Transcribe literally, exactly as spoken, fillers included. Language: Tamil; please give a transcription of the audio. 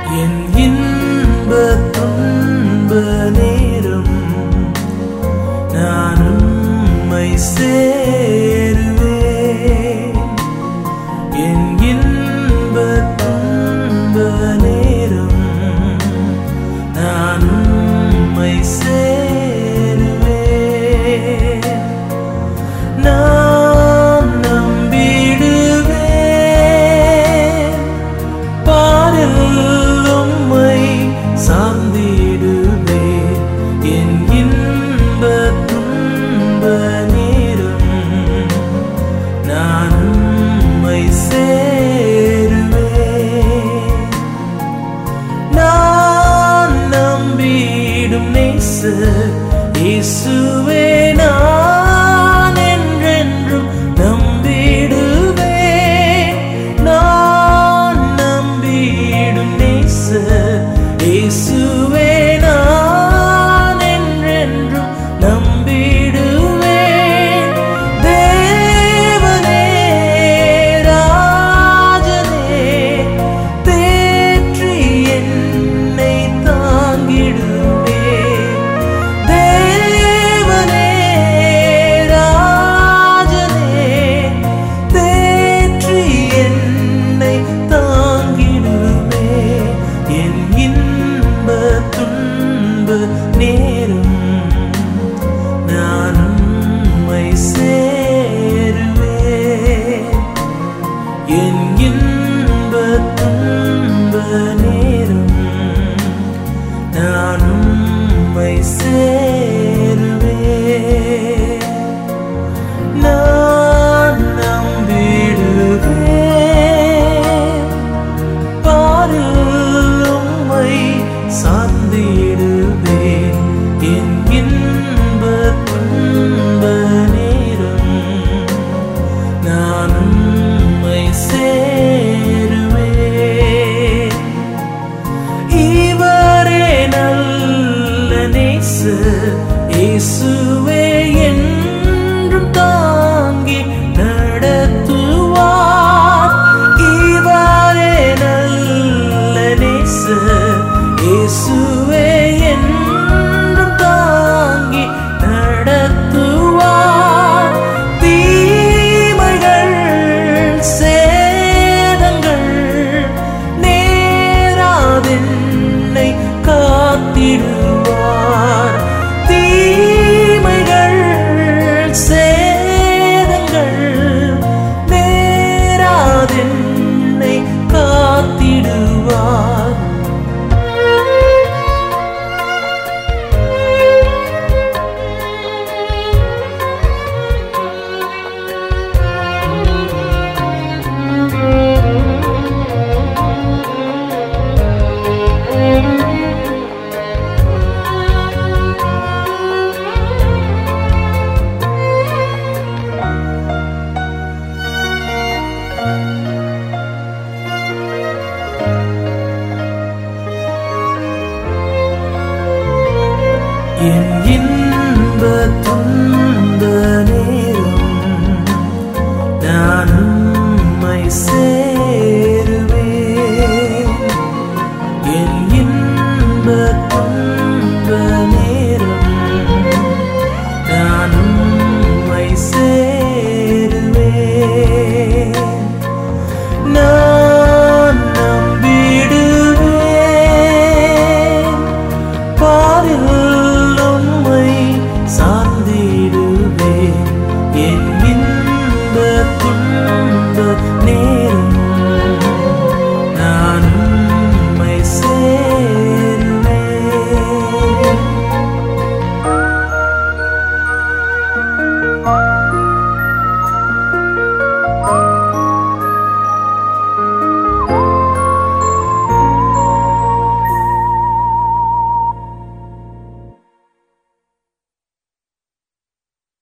என் இன்ப துன்ப நேரம் நான் உம்மை சேருவேன். என் இன்ப துன்ப நேரம் நான் உம்மை சேருவேன். நான் நம்பிடுவேன், பாரில் உம்மை சார்ந்திடுவேன். என் இன்ப துன்ப நேரம் நான் உம்மை சேருவேன். நான் நம்பிடும் நேசர் இயேசுவே, நான் என்றென்றும் நம்பிடுவேன். நான் நம்பிடும் நேசர் இயேசுவே, நான் என்றென்றும் நம்பிடுவேன். தேவனே ராஜனே தேற்றி என்னை தாங்கிடுவேன். தேவனே ராஜனே தேற்றி என்னை தாங்கிடுவேன். என் இன்ப துன்ப நேரம் நான் உம்மை சேருவேன். என் இன்ப துன்ப நேரம் நான் உம்மை சேருவேன். நான் நம்பிடுவேன், பாரில் உம்மை சார்ந்திடுவேன். என் இன்ப துன்ப நேரம் நான் உம்மை சேருவேன். இவரே நல்ல நேசர் இயேசுவே, என்றும் தாங்கி நடத்துவார். இவரே நல்ல நேசர் இயேசுவே, என்றும் தாங்கி நடத்துவார். தீமைகள் சேதங்கள் நேராதென்னை காத்திடுவார். தீமைகள் சேதங்கள் நேராதென்னை காத்திடுவார். என் இன்ப துன்ப